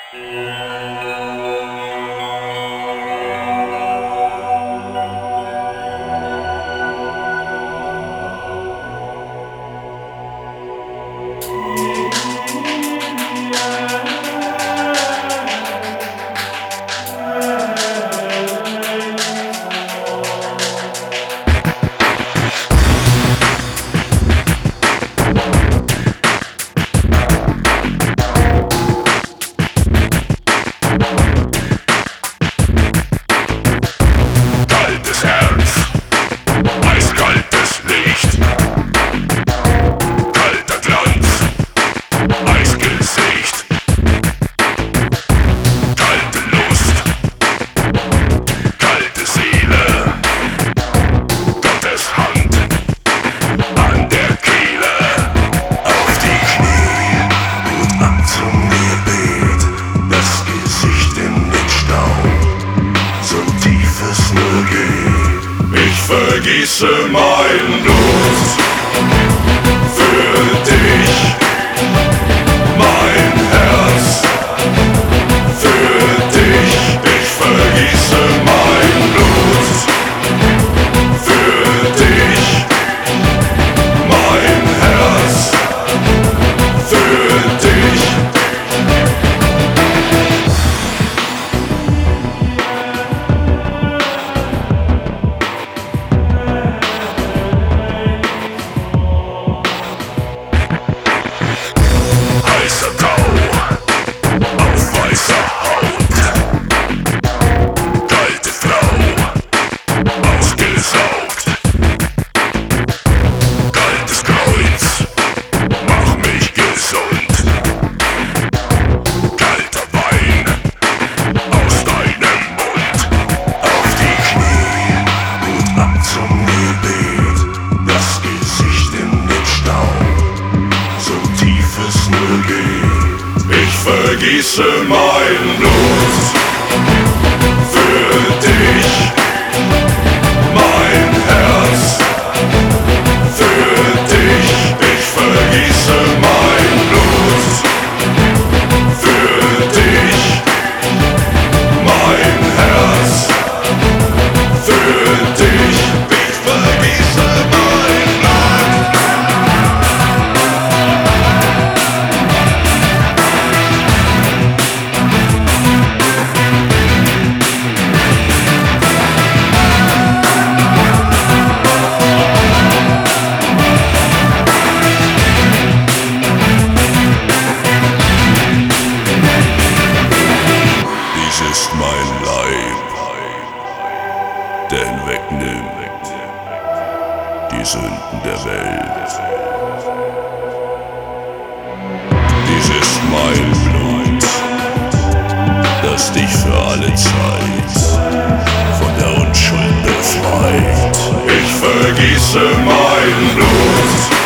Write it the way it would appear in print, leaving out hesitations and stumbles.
Vergieße mein Blut für dich, mein Herz für dich. Ich vergieße mein Blut für dich, mein Herz für dich. Vergieße mein Blut für dich, mein Herz für dich. Ich vergieße mein Blut für dich, mein Herz für dich. Ich vergieße mein Blut. Ist mein Leib, der hinwegnimmt die Sünden der Welt. Dies ist mein Blut, das dich für alle Zeit von der Unschuld befreit. Ich vergieße mein Blut